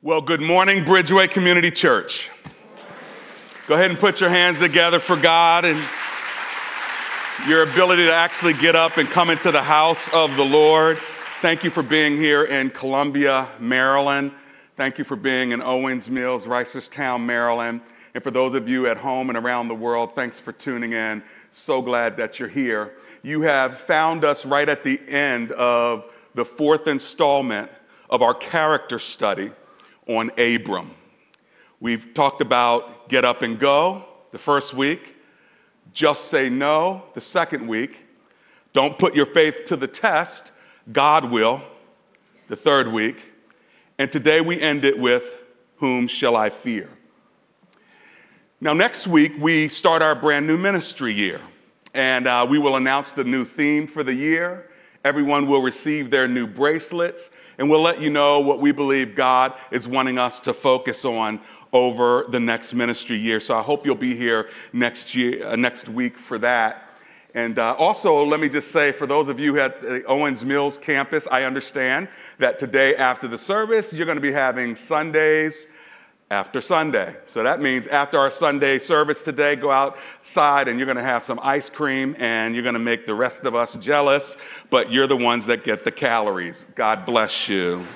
Well, good morning, Bridgeway Community Church. Go ahead and put your hands together for God and your ability to actually get up and come into the house of the Lord. Thank you for being here in Columbia, Maryland. Thank you for being in Owings Mills, Reisterstown, Maryland. And for those of you at home and around the world, thanks for tuning in. So glad that you're here. You have found us right at the end of the fourth installment of our character study on Abram. We've talked about get up and go the first week, just say no the second week, don't put your faith to the test, God will the third week, and today we end it with whom shall I fear? Now next week we start our brand new ministry year, and we will announce the new theme for the year. Everyone will receive their new bracelets, and we'll let you know what we believe God is wanting us to focus on over the next ministry year. So I hope you'll be here next week for that. And also, let me just say, for those of you at the Owings Mills campus, I understand that today after the service, you're going to be having Sundays after Sunday. So that means after our Sunday service today, go outside and you're going to have some ice cream and you're going to make the rest of us jealous, but you're the ones that get the calories. God bless you.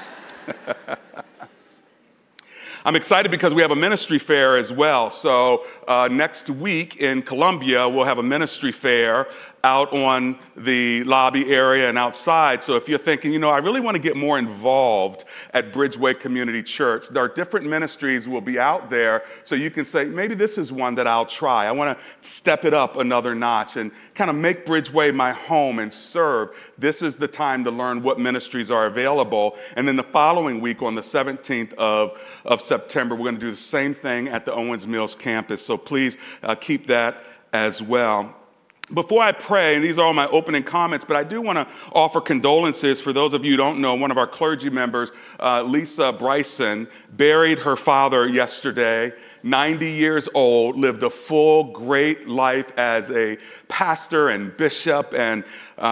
I'm excited because we have a ministry fair as well. So next week in Columbia, we'll have a ministry fair out on the lobby area and outside. So if you're thinking, I really want to get more involved at Bridgeway Community Church, there are different ministries will be out there. So you can say, maybe this is one that I'll try. I want to step it up another notch and kind of make Bridgeway my home and serve. This is the time to learn what ministries are available. And then the following week on the 17th of September, we're going to do the same thing at the Owings Mills campus. So please keep that as well. Before I pray, and these are all my opening comments, but I do want to offer condolences for those of you who don't know. One of our clergy members, Lisa Bryson, buried her father yesterday, 90 years old, lived a full, great life as a pastor and bishop. And,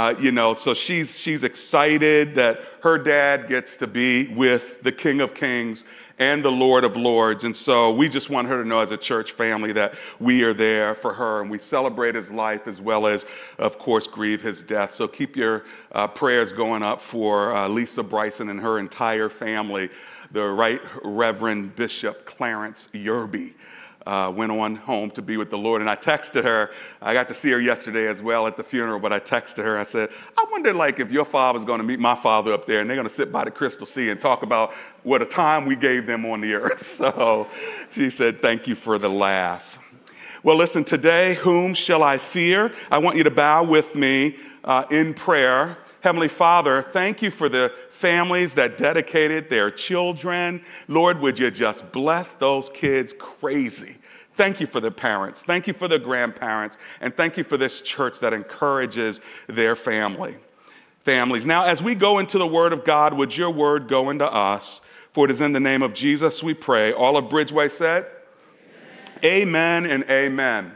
so she's excited that her dad gets to be with the King of Kings and the Lord of Lords. And so we just want her to know as a church family that we are there for her and we celebrate his life as well as, of course, grieve his death. So keep your prayers going up for Lisa Bryson and her entire family. The Right Reverend Bishop Clarence Yerby went on home to be with the Lord. And I texted her. I got to see her yesterday as well at the funeral, but I texted her. I said, I wonder if your father's going to meet my father up there and they're going to sit by the Crystal Sea and talk about what a time we gave them on the earth. So she said, thank you for the laugh. Well, listen, today, whom shall I fear? I want you to bow with me in prayer. Heavenly Father, thank you for the families that dedicated their children. Lord, would you just bless those kids crazy? Thank you for the parents. Thank you for the grandparents. And thank you for this church that encourages their families. Now, as we go into the Word of God, would your Word go into us? For it is in the name of Jesus we pray. All of Bridgeway said, amen and amen.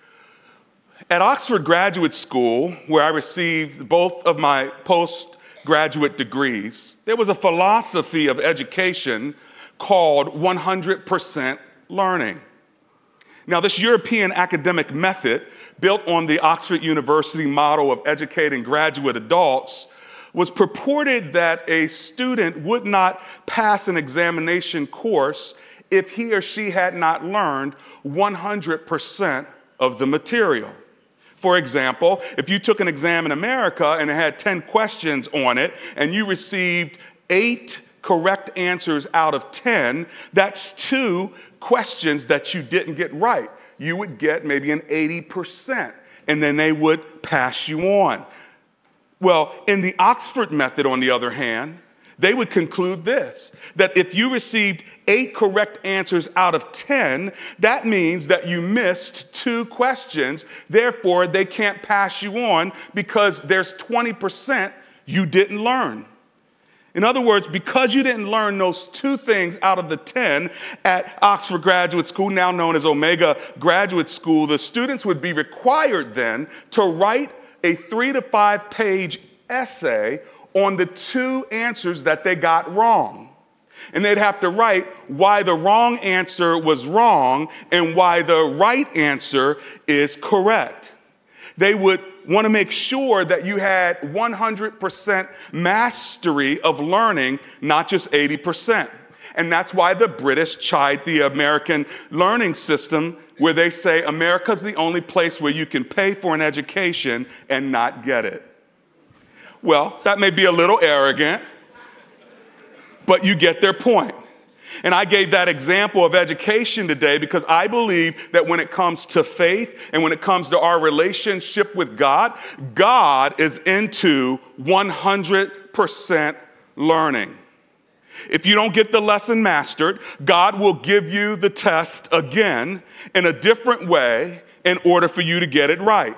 At Oxford Graduate School, where I received both of my postgraduate degrees, there was a philosophy of education called 100% learning. Now, this European academic method, built on the Oxford University model of educating graduate adults, was purported that a student would not pass an examination course if he or she had not learned 100% of the material. For example, if you took an exam in America and it had 10 questions on it and you received 8 correct answers out of 10, that's 2 questions that you didn't get right. You would get maybe an 80%, and then they would pass you on. Well, in the Oxford method, on the other hand, they would conclude this, that if you received 8 correct answers out of 10, that means that you missed 2 questions. Therefore, they can't pass you on because there's 20% you didn't learn. In other words, because you didn't learn those 2 things out of the 10 at Oxford Graduate School, now known as Omega Graduate School, the students would be required then to write a 3 to 5 page essay on the 2 answers that they got wrong. And they'd have to write why the wrong answer was wrong and why the right answer is correct. They would want to make sure that you had 100% mastery of learning, not just 80%. And that's why the British chide the American learning system, where they say America's the only place where you can pay for an education and not get it. Well, that may be a little arrogant, but you get their point. And I gave that example of education today because I believe that when it comes to faith and when it comes to our relationship with God, God is into 100% learning. If you don't get the lesson mastered, God will give you the test again in a different way in order for you to get it right.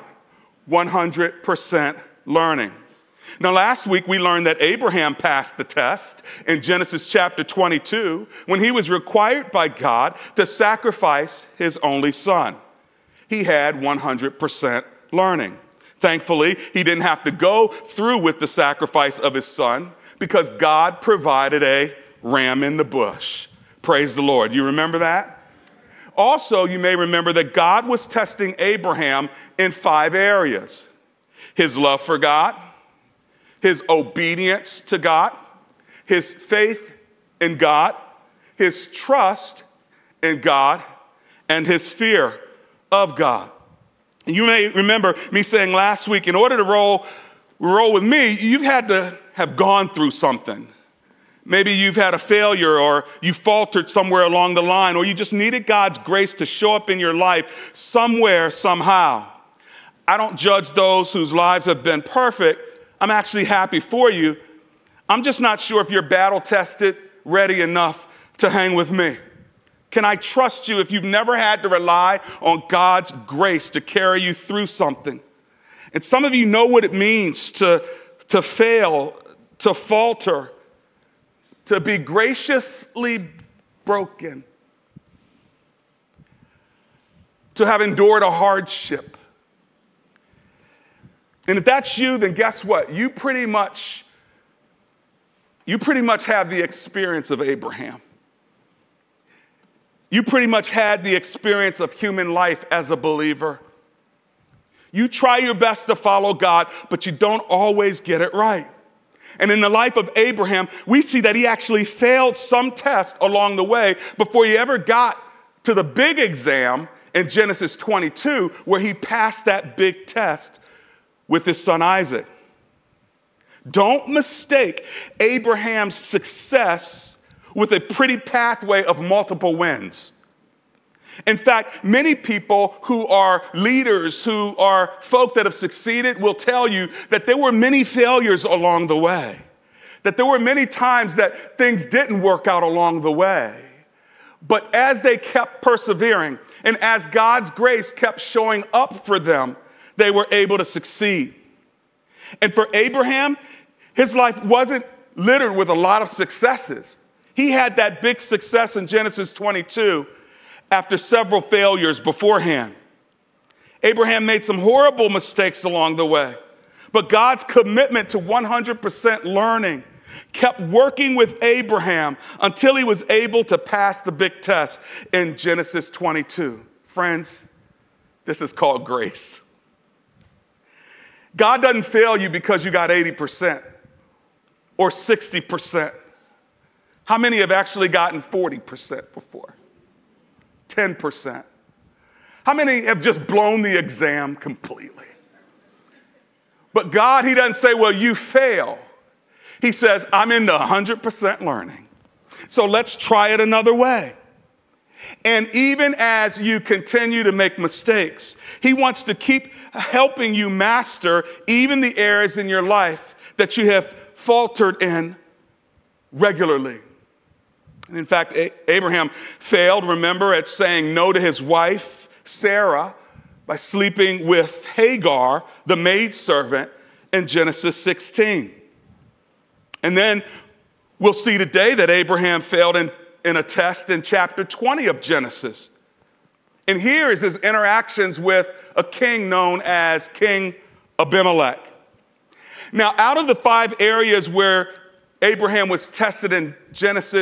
100% learning. Now, last week we learned that Abraham passed the test in Genesis chapter 22 when he was required by God to sacrifice his only son. He had 100% learning. Thankfully, he didn't have to go through with the sacrifice of his son because God provided a ram in the bush. Praise the Lord. You remember that? Also, you may remember that God was testing Abraham in 5 areas: his love for God, his obedience to God, his faith in God, his trust in God, and his fear of God. And you may remember me saying last week, in order to roll with me, you've had to have gone through something. Maybe you've had a failure, or you faltered somewhere along the line, or you just needed God's grace to show up in your life somewhere, somehow. I don't judge those whose lives have been perfect. I'm actually happy for you. I'm just not sure if you're battle tested, ready enough to hang with me. Can I trust you if you've never had to rely on God's grace to carry you through something? And some of you know what it means to fail, to falter, to be graciously broken, to have endured a hardship. And if that's you, then guess what? You pretty much have the experience of Abraham. You pretty much had the experience of human life as a believer. You try your best to follow God, but you don't always get it right. And in the life of Abraham, we see that he actually failed some tests along the way before he ever got to the big exam in Genesis 22, where he passed that big test with his son Isaac. Don't mistake Abraham's success with a pretty pathway of multiple wins. In fact, many people who are leaders, who are folk that have succeeded, will tell you that there were many failures along the way, that there were many times that things didn't work out along the way. But as they kept persevering and as God's grace kept showing up for them, they were able to succeed. And for Abraham, his life wasn't littered with a lot of successes. He had that big success in Genesis 22 after several failures beforehand. Abraham made some horrible mistakes along the way, but God's commitment to 100% learning kept working with Abraham until he was able to pass the big test in Genesis 22. Friends, this is called grace. God doesn't fail you because you got 80% or 60%. How many have actually gotten 40% before? 10%. How many have just blown the exam completely? But God, he doesn't say, well, you fail. He says, I'm into 100% learning. So let's try it another way. And even as you continue to make mistakes, he wants to keep helping you master even the areas in your life that you have faltered in regularly. And in fact, Abraham failed, remember, at saying no to his wife, Sarah, by sleeping with Hagar, the maidservant, in Genesis 16. And then we'll see today that Abraham failed in a test in chapter 20 of Genesis. And here is his interactions with a king known as King Abimelech. Now, out of the 5 areas where Abraham was tested in Genesis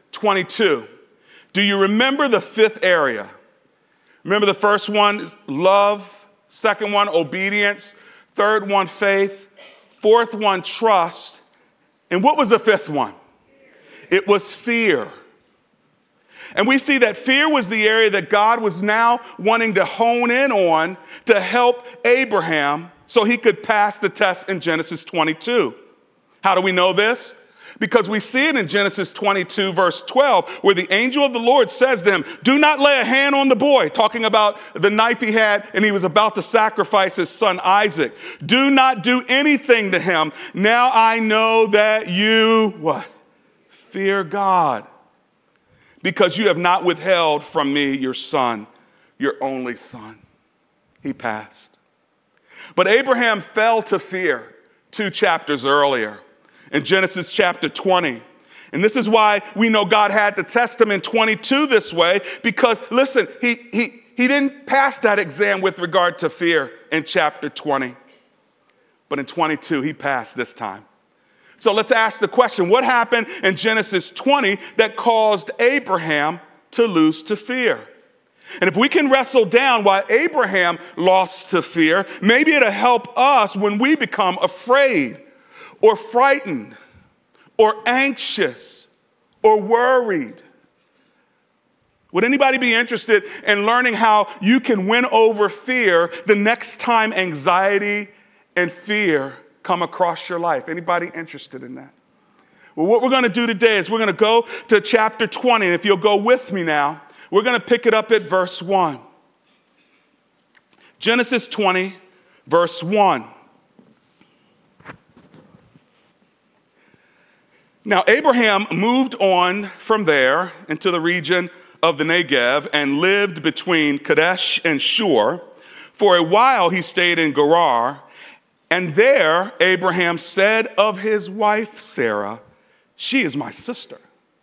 22. Do you remember the fifth area? Remember the first one is love, second one, obedience, third one, faith, fourth one, trust. And what was the fifth one? It was fear. And we see that fear was the area that God was now wanting to hone in on to help Abraham so he could pass the test in Genesis 22. How do we know this? Because we see it in Genesis 22, verse 12, where the angel of the Lord says to him, do not lay a hand on the boy, talking about the knife he had and he was about to sacrifice his son Isaac. Do not do anything to him. Now I know that you, what? Fear God, because you have not withheld from me your son, your only son. He passed. But Abraham fell to fear 2 chapters earlier. In Genesis chapter 20. And this is why we know God had to test him in 22 this way, because listen, he didn't pass that exam with regard to fear in chapter 20. But in 22, he passed this time. So let's ask the question, what happened in Genesis 20 that caused Abraham to lose to fear? And if we can wrestle down why Abraham lost to fear, maybe it'll help us when we become afraid or frightened, or anxious, or worried. Would anybody be interested in learning how you can win over fear the next time anxiety and fear come across your life? Anybody interested in that? Well, what we're going to do today is we're going to go to chapter 20. And if you'll go with me now, we're going to pick it up at verse 1. Genesis 20, verse 1. Now, Abraham moved on from there into the region of the Negev and lived between Kadesh and Shur. For a while he stayed in Gerar, and there Abraham said of his wife Sarah, she is my sister.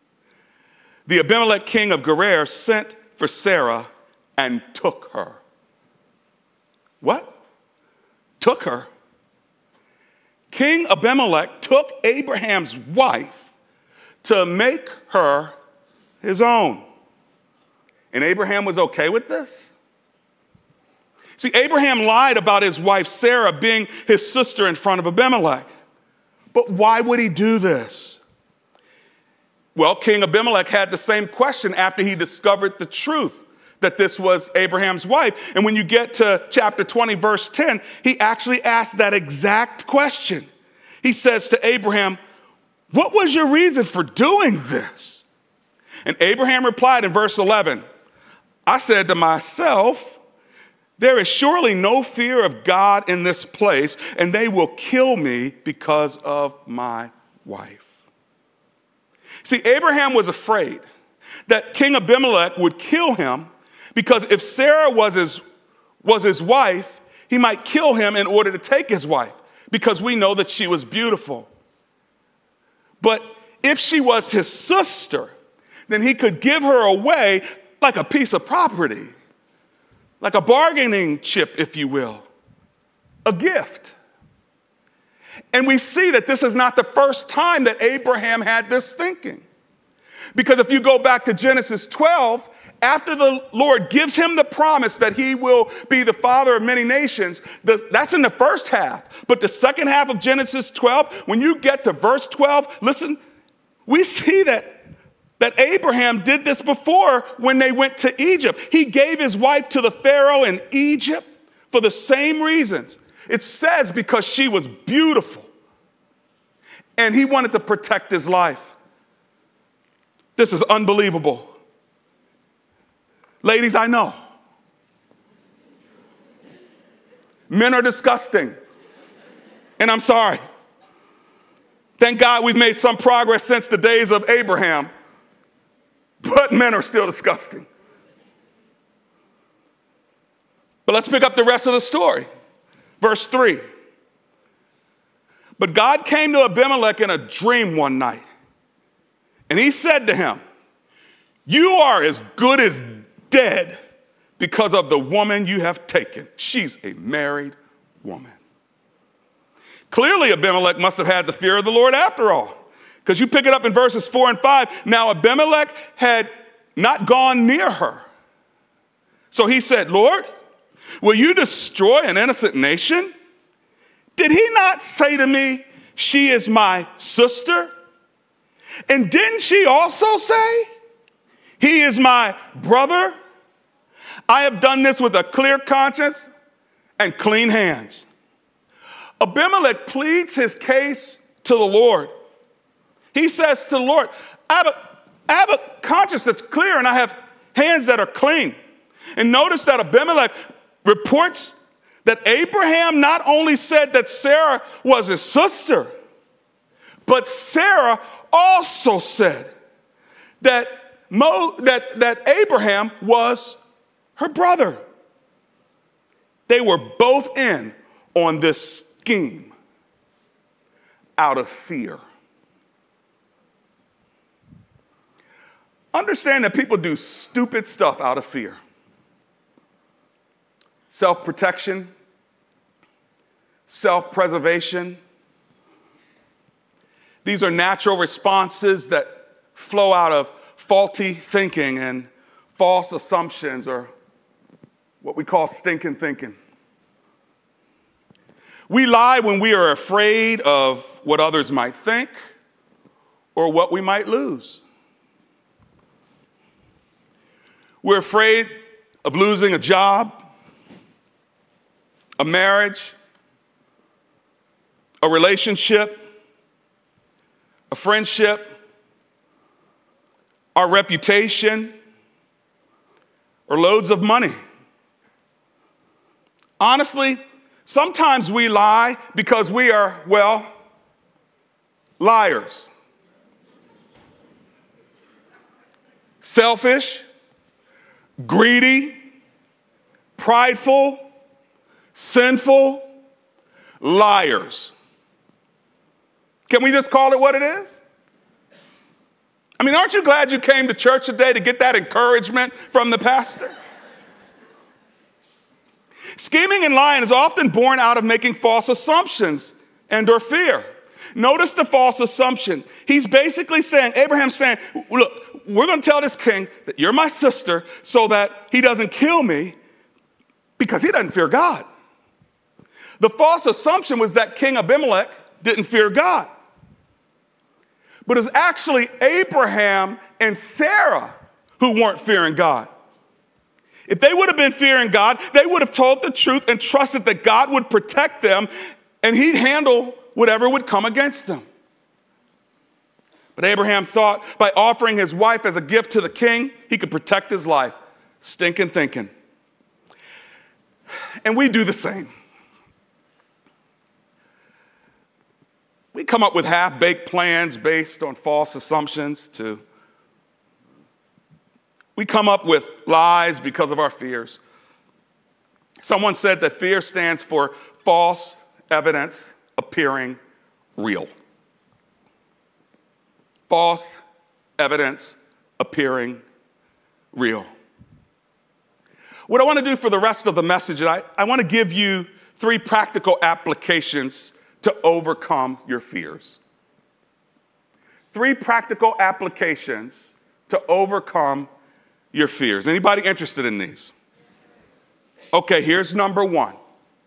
The Abimelech king of Gerar sent for Sarah and took her. What? Took her? King Abimelech took Abraham's wife to make her his own. And Abraham was okay with this? See, Abraham lied about his wife Sarah being his sister in front of Abimelech. But why would he do this? Well, King Abimelech had the same question after he discovered the truth that this was Abraham's wife. And when you get to chapter 20, verse 10, he actually asked that exact question. He says to Abraham, what was your reason for doing this? And Abraham replied in verse 11, I said to myself, there is surely no fear of God in this place, and they will kill me because of my wife. See, Abraham was afraid that King Abimelech would kill him because if Sarah was his wife, he might kill him in order to take his wife, because we know that she was beautiful. But if she was his sister, then he could give her away like a piece of property, like a bargaining chip, if you will, a gift. And we see that this is not the first time that Abraham had this thinking. Because if you go back to Genesis 12, after the Lord gives him the promise that he will be the father of many nations, that's in the first half. But the second half of Genesis 12, when you get to verse 12, listen, we see that Abraham did this before when they went to Egypt. He gave his wife to the Pharaoh in Egypt for the same reasons. It says because she was beautiful and he wanted to protect his life. This is unbelievable. Ladies, I know. Men are disgusting. And I'm sorry. Thank God we've made some progress since the days of Abraham. But men are still disgusting. But let's pick up the rest of the story. Verse 3. But God came to Abimelech in a dream one night. And he said to him, you are as good as dead because of the woman you have taken. She's a married woman. Clearly, Abimelech must have had the fear of the Lord after all. Because you pick it up in verses 4 and 5. Now Abimelech had not gone near her. So he said, Lord, will you destroy an innocent nation? Did he not say to me, she is my sister? And didn't she also say, he is my brother? I have done this with a clear conscience and clean hands. Abimelech pleads his case to the Lord. He says to the Lord, I have a conscience that's clear and I have hands that are clean. And notice that Abimelech reports that Abraham not only said that Sarah was his sister, but Sarah also said that Abraham was her brother. They were both in on this scheme out of fear. Understand that people do stupid stuff out of fear. Self-protection, self-preservation. These are natural responses that flow out of faulty thinking and false assumptions, or what we call stinking thinking. We lie when we are afraid of what others might think or what we might lose. We're afraid of losing a job, a marriage, a relationship, a friendship, our reputation, or loads of money. Honestly, sometimes we lie because we are, well, liars. Selfish, greedy, prideful, sinful, liars. Can we just call it what it is? I mean, aren't you glad you came to church today to get that encouragement from the pastor? Scheming and lying is often born out of making false assumptions and or fear. Notice the false assumption. He's basically saying, Abraham's saying, look, we're going to tell this king that you're my sister so that he doesn't kill me because he doesn't fear God. The false assumption was that King Abimelech didn't fear God. But it was actually Abraham and Sarah who weren't fearing God. If they would have been fearing God, they would have told the truth and trusted that God would protect them and he'd handle whatever would come against them. But Abraham thought by offering his wife as a gift to the king, he could protect his life. Stinking thinking. And we do the same. We come up with half-baked plans based on false assumptions. We come up with lies because of our fears. Someone said that fear stands for false evidence appearing real. False evidence appearing real. What I want to do for the rest of the message is I want to give you 3 practical applications to overcome your fears. 3 practical applications to overcome your fears. Anybody interested in these? Okay, here's number 1.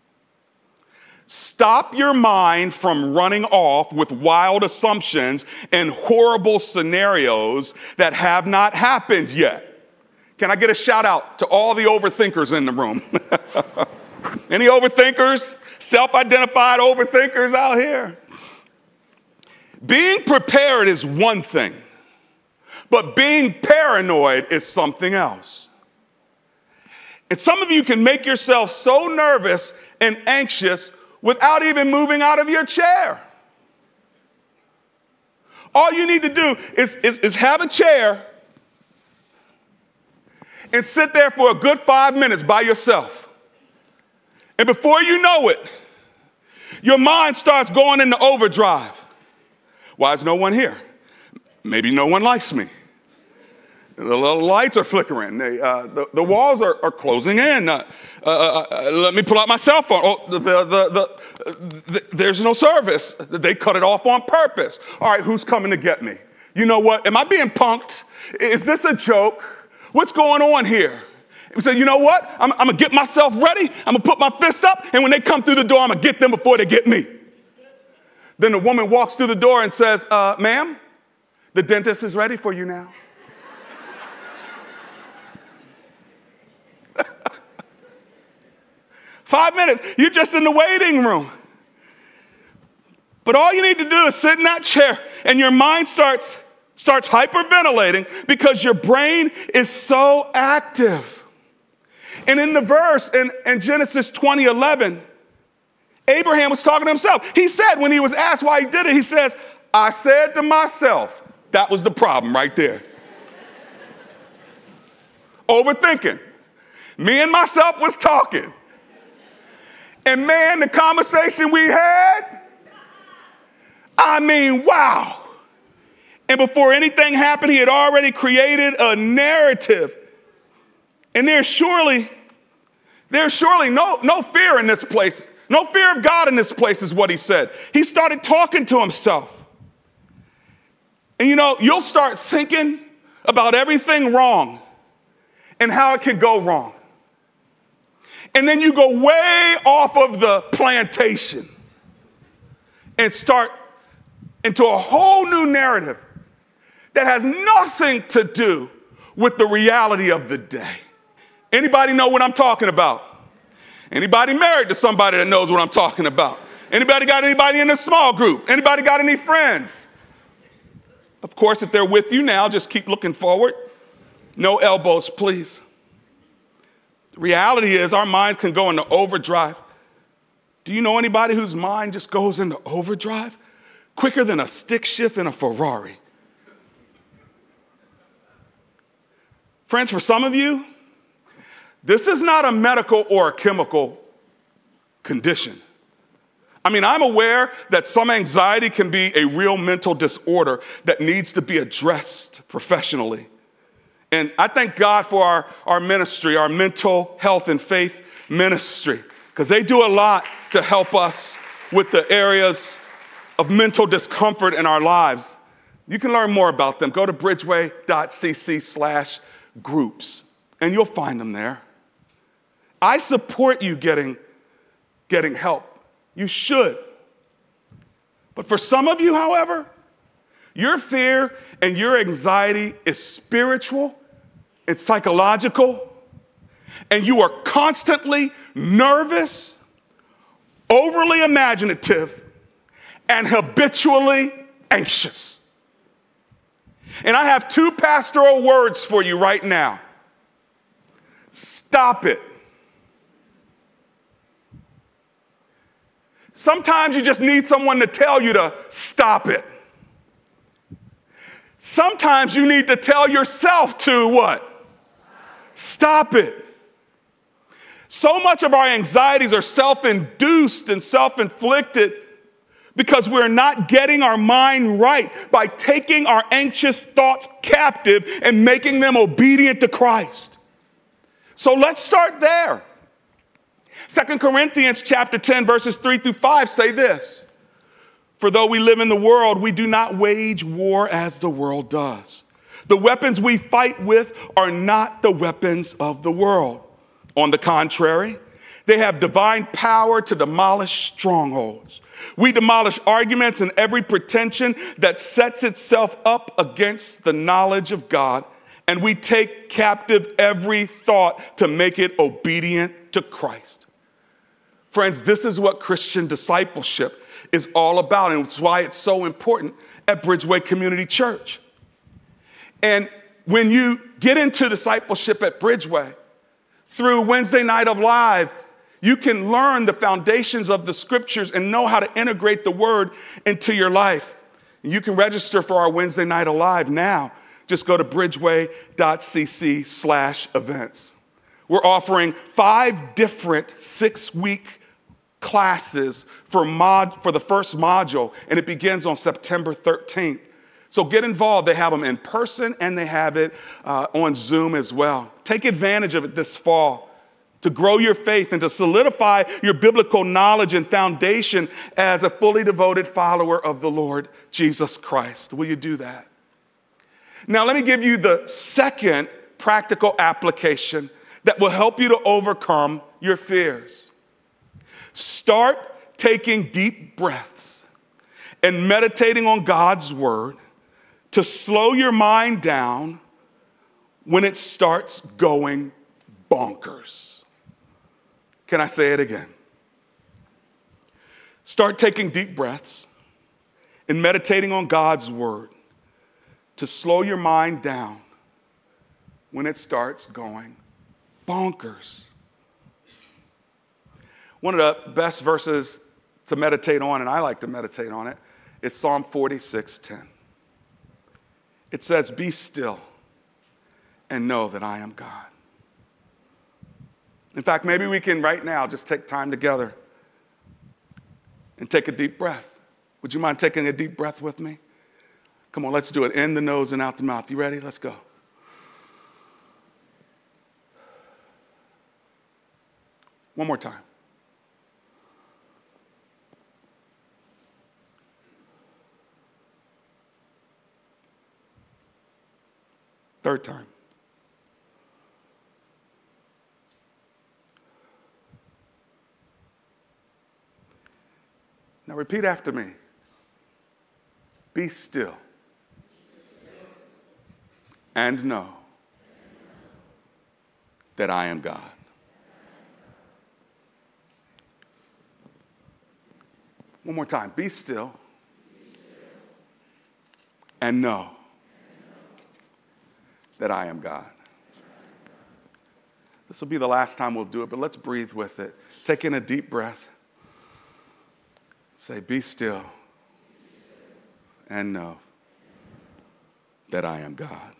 Stop your mind from running off with wild assumptions and horrible scenarios that have not happened yet. Can I get a shout out to all the overthinkers in the room? Any overthinkers? Self-identified overthinkers out here? Being prepared is one thing, but being paranoid is something else. And some of you can make yourself so nervous and anxious without even moving out of your chair. All you need to do is have a chair and sit there for a good 5 minutes by yourself. And before you know it, your mind starts going into overdrive. Why is no one here? Maybe no one likes me. The little lights are flickering. The walls are closing in. Let me pull out my cell phone. Oh, there's no service. They cut it off on purpose. All right, who's coming to get me? You know what? Am I being punked? Is this a joke? What's going on here? We say, you know what? I'm going to get myself ready. I'm going to put my fist up. And when they come through the door, I'm going to get them before they get me. Then the woman walks through the door and says, ma'am, the dentist is ready for you now. Five minutes, you're just in the waiting room. But all you need to do is sit in that chair and your mind starts hyperventilating because your brain is so active. And in the verse in Genesis 20:11, Abraham was talking to himself. He said when he was asked why he did it, he says, I said to myself, that was the problem right there. Overthinking. Me and myself was talking. And man, the conversation we had, I mean, wow. And before anything happened, he had already created a narrative. And there's surely no fear in this place. No fear of God in this place is what he said. He started talking to himself. And you know, you'll start thinking about everything wrong and how it can go wrong. And then you go way off of the plantation and start into a whole new narrative that has nothing to do with the reality of the day. Anybody know what I'm talking about? Anybody married to somebody that knows what I'm talking about? Anybody got anybody in a small group? Anybody got any friends? Of course, if they're with you now, just keep looking forward. No elbows, please. The reality is our minds can go into overdrive. Do you know anybody whose mind just goes into overdrive quicker than a stick shift in a Ferrari? Friends, for some of you, this is not a medical or a chemical condition. I mean, I'm aware that some anxiety can be a real mental disorder that needs to be addressed professionally. And I thank God for our ministry, our mental health and faith ministry, because they do a lot to help us with the areas of mental discomfort in our lives. You can learn more about them. Go to bridgeway.cc/groups, and you'll find them there. I support you getting help. You should. But for some of you, however, your fear and your anxiety is spiritual, it's psychological, and you are constantly nervous, overly imaginative, and habitually anxious. And I have two pastoral words for you right now. Stop it. Sometimes you just need someone to tell you to stop it. Sometimes you need to tell yourself to what? Stop it. So much of our anxieties are self-induced and self-inflicted because we're not getting our mind right by taking our anxious thoughts captive and making them obedient to Christ. So let's start there. 2 Corinthians chapter 10, verses 3-5 say this: For though we live in the world, we do not wage war as the world does. The weapons we fight with are not the weapons of the world. On the contrary, they have divine power to demolish strongholds. We demolish arguments and every pretension that sets itself up against the knowledge of God, and we take captive every thought to make it obedient to Christ. Friends, this is what Christian discipleship is all about, and it's why it's so important at Bridgeway Community Church. And when you get into discipleship at Bridgeway, through Wednesday Night of Live, you can learn the foundations of the scriptures and know how to integrate the word into your life. You can register for our Wednesday Night Alive now. Just go to bridgeway.cc/events. We're offering 5 different 6-week classes for the first module, and it begins on September 13th. So get involved. They have them in person and they have it on Zoom as well. Take advantage of it this fall to grow your faith and to solidify your biblical knowledge and foundation as a fully devoted follower of the Lord Jesus Christ. Will you do that? Now, let me give you the second practical application that will help you to overcome your fears. Start taking deep breaths and meditating on God's word to slow your mind down when it starts going bonkers. Can I say it again? Start taking deep breaths and meditating on God's word to slow your mind down when it starts going bonkers. One of the best verses to meditate on, and I like to meditate on it, it's Psalm 46:10. It says, "Be still and know that I am God." In fact, maybe we can right now just take time together and take a deep breath. Would you mind taking a deep breath with me? Come on, let's do it. In the nose and out the mouth. You ready? Let's go. One more time. Third time. Now repeat after me. Be still and know that I am God. One more time. Be still and know that I am God. This will be the last time we'll do it, but let's breathe with it. Take in a deep breath. Say, be still and know that I am God.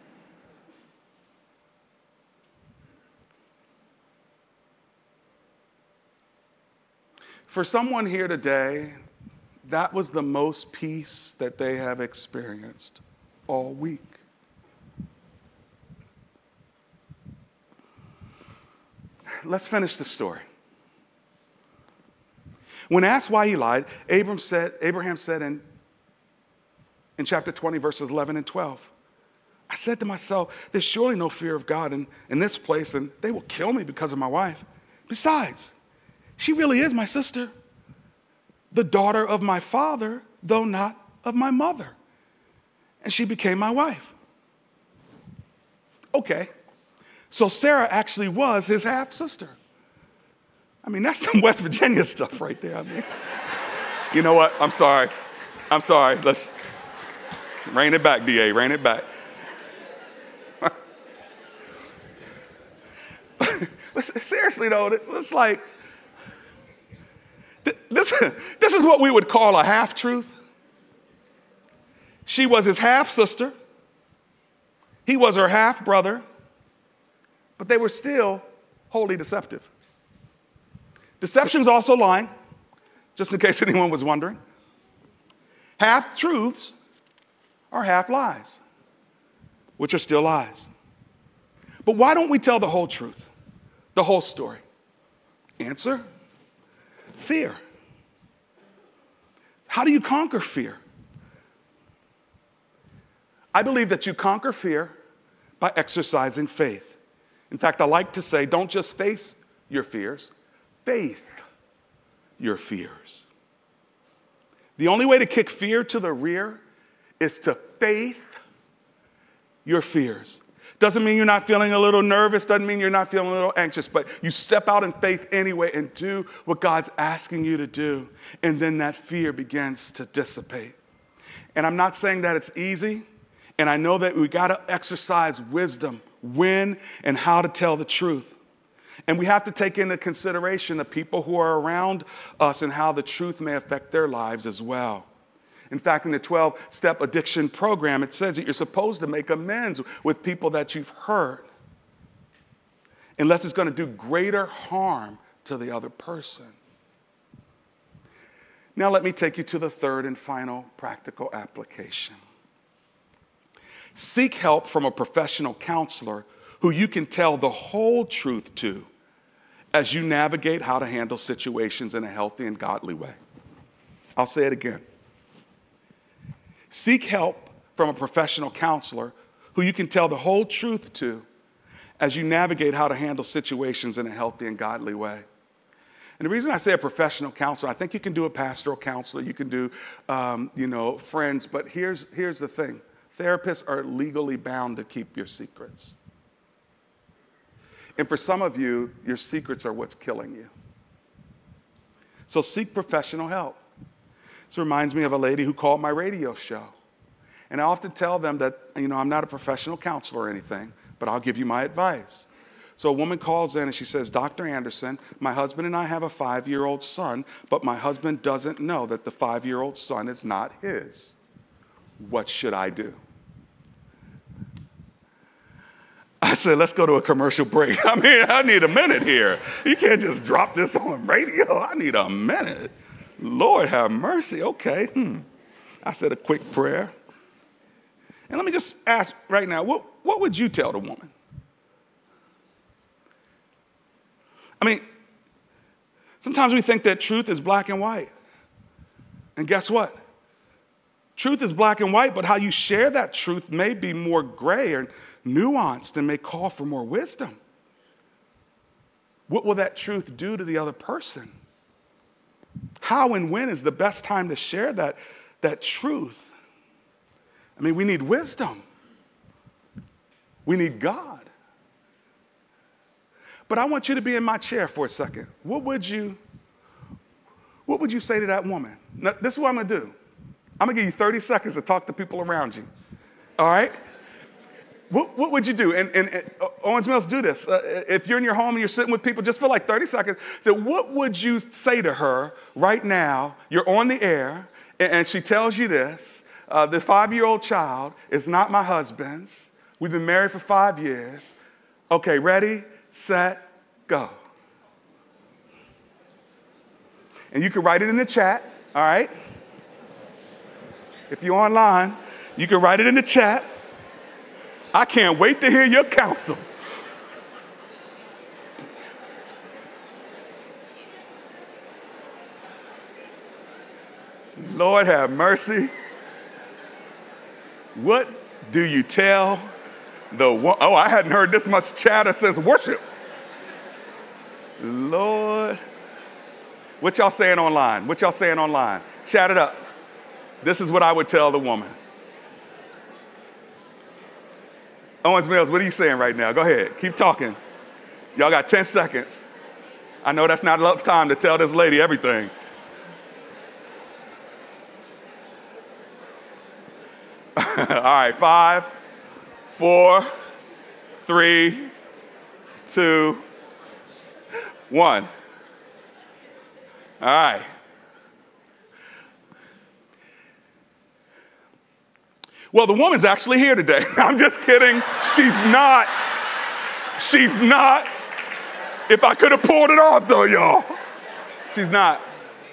For someone here today, that was the most peace that they have experienced all week. Let's finish the story. When asked why he lied, Abraham said in chapter 20, verses 11 and 12, "I said to myself, there's surely no fear of God in this place, and they will kill me because of my wife. Besides, she really is my sister, the daughter of my father, though not of my mother. And she became my wife." Okay, so Sarah actually was his half-sister. I mean, that's some West Virginia stuff right there. I mean, you know what? I'm sorry. Let's rein it back, DA, rein it back. Seriously, though, it's like, this is what we would call a half-truth. She was his half-sister. He was her half-brother. But they were still wholly deceptive. Deception's also lying, just in case anyone was wondering. Half-truths are half-lies, which are still lies. But why don't we tell the whole truth, the whole story? Answer: fear. How do you conquer fear? I believe that you conquer fear by exercising faith. In fact, I like to say, don't just face your fears, faith your fears. The only way to kick fear to the rear is to faith your fears. Doesn't mean you're not feeling a little nervous, doesn't mean you're not feeling a little anxious, but you step out in faith anyway and do what God's asking you to do, and then that fear begins to dissipate. And I'm not saying that it's easy, and I know that we got to exercise wisdom, when and how to tell the truth. And we have to take into consideration the people who are around us and how the truth may affect their lives as well. In fact, in the 12-step addiction program, it says that you're supposed to make amends with people that you've hurt, unless it's going to do greater harm to the other person. Now let me take you to the third and final practical application. Seek help from a professional counselor who you can tell the whole truth to as you navigate how to handle situations in a healthy and godly way. I'll say it again. Seek help from a professional counselor who you can tell the whole truth to as you navigate how to handle situations in a healthy and godly way. And the reason I say a professional counselor, I think you can do a pastoral counselor, you can do, friends, but here's the thing. Therapists are legally bound to keep your secrets. And for some of you, your secrets are what's killing you. So seek professional help. This reminds me of a lady who called my radio show. And I often tell them that, I'm not a professional counselor or anything, but I'll give you my advice. So a woman calls in and she says, Dr. Anderson, my husband and I have a 5-year-old son, but my husband doesn't know that the 5-year-old son is not his. What should I do? I said, let's go to a commercial break. I need a minute here. You can't just drop this on radio. I need a minute. Lord have mercy. Okay. I said a quick prayer. And let me just ask right now, what would you tell the woman? Sometimes we think that truth is black and white. And guess what? Truth is black and white, but how you share that truth may be more gray or nuanced and may call for more wisdom. What will that truth do to the other person? How and when is the best time to share that truth? We need wisdom. We need God. But I want you to be in my chair for a second. What would you say to that woman? Now, this is what I'm going to do. I'm going to give you 30 seconds to talk to people around you. All right? What would you do? And Owens Mills, do this. If you're in your home and you're sitting with people, just for like 30 seconds, so what would you say to her right now? You're on the air, and she tells you this. The 5-year-old child is not my husband's. We've been married for 5 years. Okay, ready, set, go. And you can write it in the chat, all right? If you're online, you can write it in the chat. I can't wait to hear your counsel. Lord have mercy. What do you tell the one? Oh, I hadn't heard this much chatter since worship. Lord. What y'all saying online? What y'all saying online? Chat it up. This is what I would tell the woman. Owens Mills, what are you saying right now? Go ahead. Keep talking. Y'all got 10 seconds. I know that's not enough time to tell this lady everything. All right, 5, 4, 3, 2, 1. All right. Well, the woman's actually here today. I'm just kidding. She's not. She's not. If I could have pulled it off, though, y'all. She's not.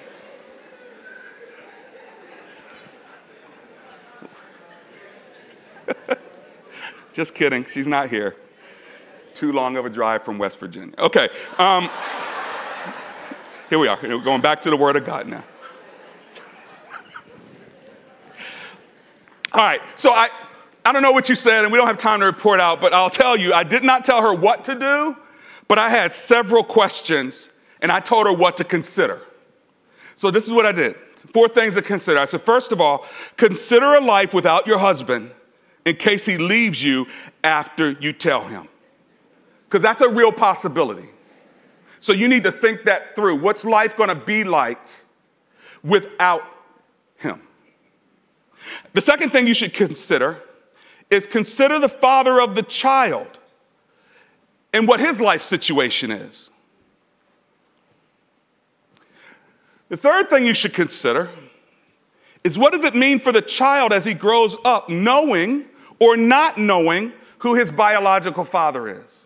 Just kidding. She's not here. Too long of a drive from West Virginia. Okay. Here we are. We're going back to the Word of God now. All right. So I don't know what you said, and we don't have time to report out, but I'll tell you, I did not tell her what to do, but I had several questions, and I told her what to consider. So this is what I did. 4 things to consider. I said, first of all, consider a life without your husband in case he leaves you after you tell him. Because that's a real possibility. So you need to think that through. What's life going to be like without him? The second thing you should consider is consider the father of the child and what his life situation is. The third thing you should consider is what does it mean for the child as he grows up knowing or not knowing who his biological father is.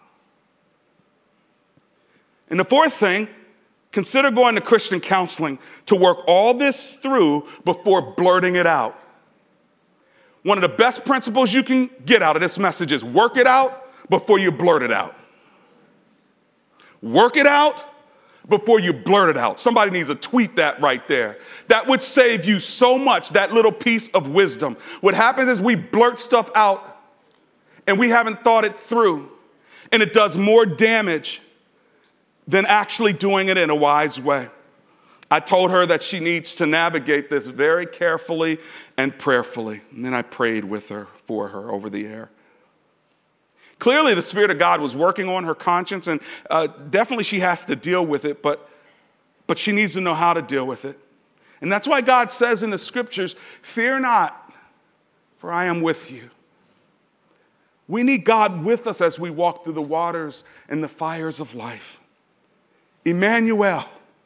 And the fourth thing, consider going to Christian counseling to work all this through before blurting it out. One of the best principles you can get out of this message is work it out before you blurt it out. Work it out before you blurt it out. Somebody needs to tweet that right there. That would save you so much, that little piece of wisdom. What happens is we blurt stuff out and we haven't thought it through, and it does more damage than actually doing it in a wise way. I told her that she needs to navigate this very carefully and prayerfully. And then I prayed with her, for her over the air. Clearly, the Spirit of God was working on her conscience, and definitely she has to deal with it, but she needs to know how to deal with it. And that's why God says in the scriptures, fear not, for I am with you. We need God with us as we walk through the waters and the fires of life. Emmanuel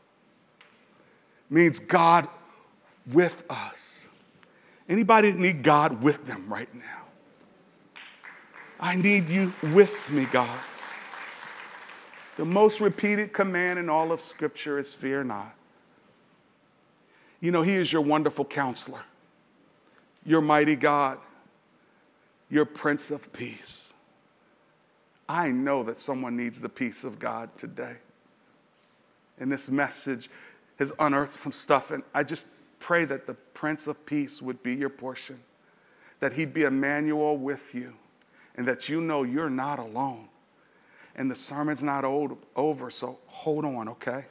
means God with us. Anybody need God with them right now? I need you with me, God. The most repeated command in all of Scripture is fear not. You know, He is your wonderful counselor, your mighty God, your Prince of Peace. I know that someone needs the peace of God today. And this message has unearthed some stuff, and I just pray that the Prince of Peace would be your portion, that He'd be Emmanuel with you, and that you know you're not alone. And the sermon's not over, so hold on, okay?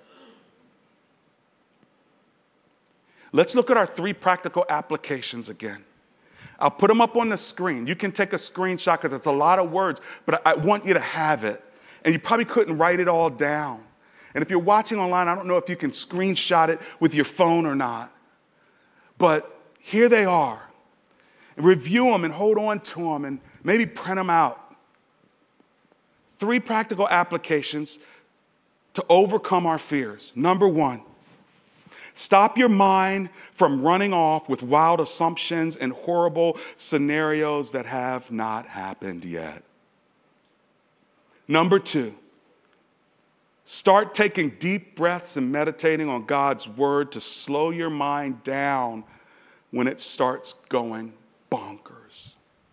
Let's look at our 3 practical applications again. I'll put them up on the screen. You can take a screenshot because it's a lot of words, but I want you to have it. And you probably couldn't write it all down. And if you're watching online, I don't know if you can screenshot it with your phone or not. But here they are. Review them and hold on to them and maybe print them out. 3 practical applications to overcome our fears. Number 1, stop your mind from running off with wild assumptions and horrible scenarios that have not happened yet. Number 2, start taking deep breaths and meditating on God's word to slow your mind down when it starts going bonkers.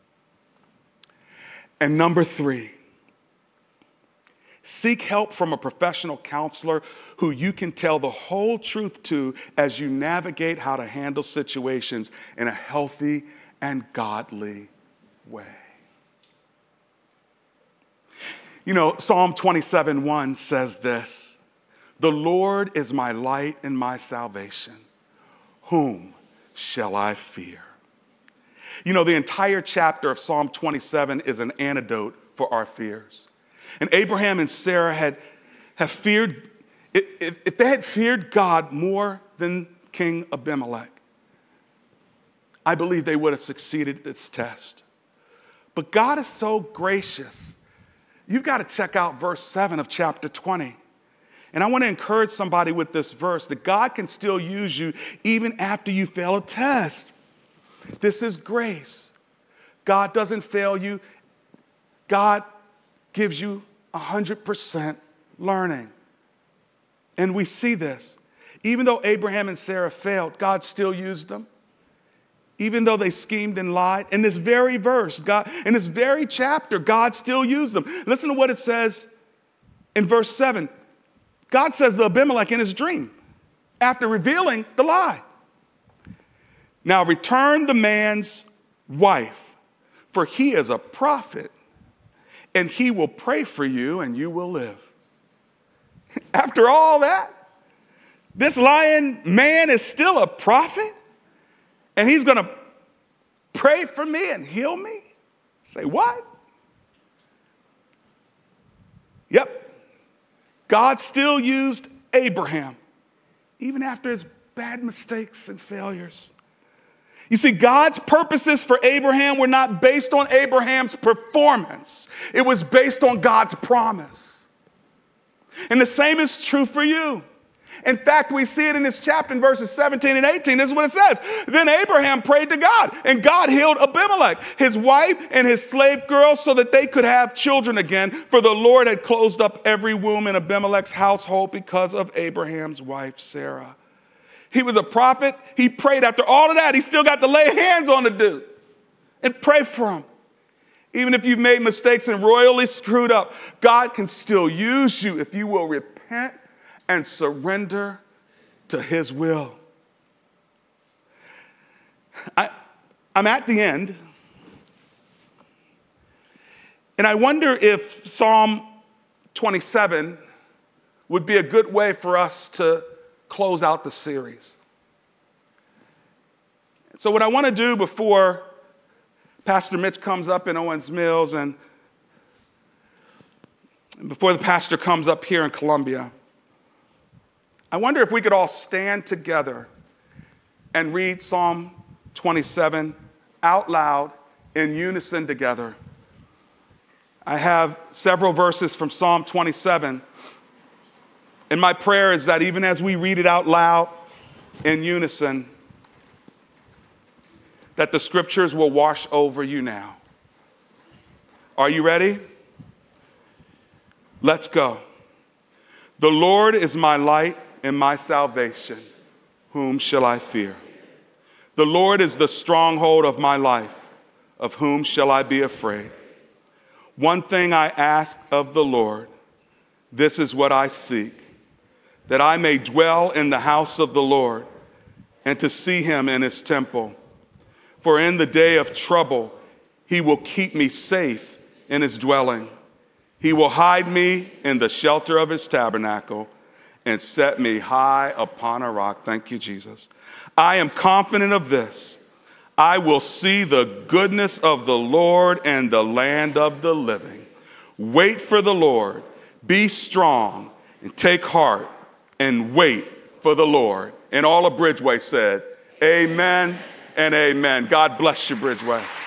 And number 3, seek help from a professional counselor who you can tell the whole truth to as you navigate how to handle situations in a healthy and godly way. You know, Psalm 27:1 says this: "The Lord is my light and my salvation. Whom shall I fear?" You know, the entire chapter of Psalm 27 is an antidote for our fears. And Abraham and Sarah have feared, if they had feared God more than King Abimelech, I believe they would have succeeded this test. But God is so gracious. You've got to check out verse 7 of chapter 20. And I want to encourage somebody with this verse that God can still use you even after you fail a test. This is grace. God doesn't fail you. God gives you 100% learning. And we see this. Even though Abraham and Sarah failed, God still used them. Even though they schemed and lied, in this very verse, God, in this very chapter, God still used them. Listen to what it says in verse 7. God says to Abimelech in his dream, after revealing the lie, "Now return the man's wife, for he is a prophet, and he will pray for you, and you will live." After all that, this lying man is still a prophet, and he's going to pray for me and heal me? Say what? Yep. God still used Abraham, even after his bad mistakes and failures. You see, God's purposes for Abraham were not based on Abraham's performance. It was based on God's promise. And the same is true for you. In fact, we see it in this chapter in verses 17 and 18. This is what it says. Then Abraham prayed to God, and God healed Abimelech, his wife, and his slave girl so that they could have children again. For the Lord had closed up every womb in Abimelech's household because of Abraham's wife, Sarah. He was a prophet. He prayed. After all of that, he still got to lay hands on the dude. and pray for them. Even if you've made mistakes and royally screwed up, God can still use you if you will repent and surrender to his will. I'm at the end, and I wonder if Psalm 27 would be a good way for us to close out the series. So what I want to do before Pastor Mitch comes up in Owens Mills and before the pastor comes up here in Columbia, I wonder if we could all stand together and read Psalm 27 out loud in unison together. I have several verses from Psalm 27, and my prayer is that even as we read it out loud in unison, that the scriptures will wash over you now. Are you ready? Let's go. The Lord is my light and my salvation. Whom shall I fear? The Lord is the stronghold of my life. Of whom shall I be afraid? One thing I ask of the Lord, this is what I seek, that I may dwell in the house of the Lord and to see him in his temple. For in the day of trouble, he will keep me safe in his dwelling. He will hide me in the shelter of his tabernacle and set me high upon a rock. Thank you, Jesus. I am confident of this. I will see the goodness of the Lord in the land of the living. Wait for the Lord. Be strong and take heart and wait for the Lord. And all of Bridgeway said, amen and amen. God bless you, Bridgeway.